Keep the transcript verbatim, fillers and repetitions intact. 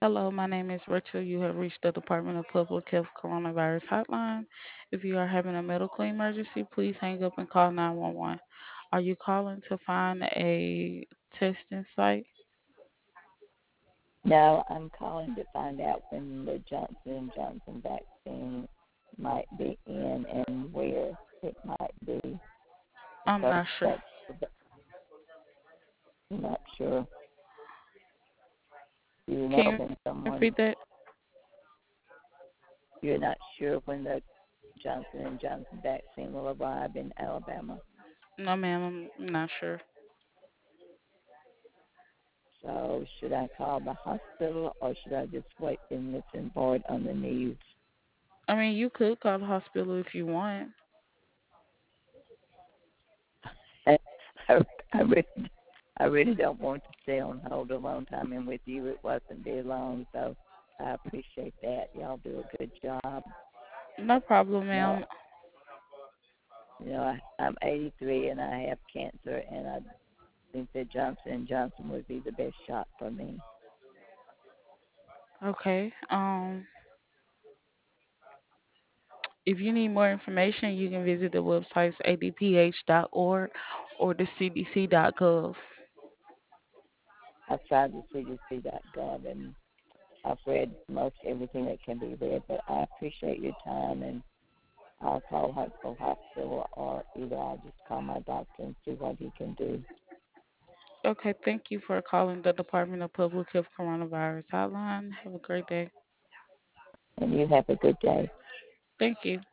Hello, my name is Rachel. You have reached the Department of Public Health Coronavirus Hotline. If you are having a medical emergency, please hang up and call nine one one. Are you calling to find a testing site? No, I'm calling to find out when the Johnson and Johnson vaccine might be in and where it might be, I'm because not sure. that's I'm not sure. You know Can you when someone repeat that? you're not sure when the Johnson and Johnson vaccine will arrive in Alabama. No, ma'am, I'm not sure. So should I call the hospital or should I just wait and listen for it on the news? I mean, you could call the hospital if you want. I, I really, I really don't want to stay on hold a long time, and with you it wasn't very long, so I appreciate that. Y'all do a good job. No problem, You know, ma'am. you know, I, I'm eighty-three and I have cancer, and I think that Johnson and Johnson would be the best shot for me. Okay. Um, if you need more information, you can visit the websites a d p h dot org or the c d c dot gov. I've tried the C D C dot gov and I've read most everything that can be read, but I appreciate your time, and I'll call Huntsville Hospital, or either I'll just call my doctor and see what he can do. Okay, thank you for calling the Department of Public Health Coronavirus Hotline. Have a great day. And you have a good day. Thank you.